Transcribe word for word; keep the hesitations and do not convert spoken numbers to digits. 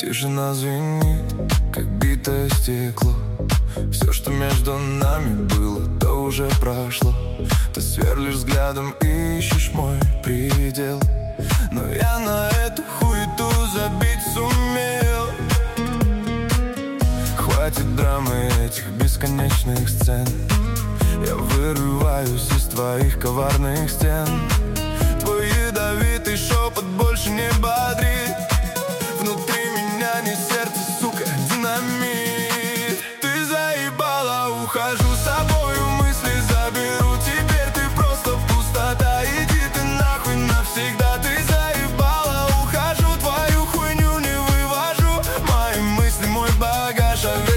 Тишина звенит, как битое стекло. Все, что между нами было, то уже прошло. Ты сверлишь взглядом, ищешь мой предел, но я на эту хуету забить сумел. Хватит драмы этих бесконечных сцен. Я вырываюсь из твоих коварных стен. Твой ядовитый шепот больше не бодрит. Внутри меня не сердце, сука, динамит. Ты заебала, ухожу с собою, мысли заберу. Теперь ты просто пустота, иди ты нахуй навсегда. Ты заебала, ухожу, твою хуйню не вывожу. Мои мысли, мой багаж.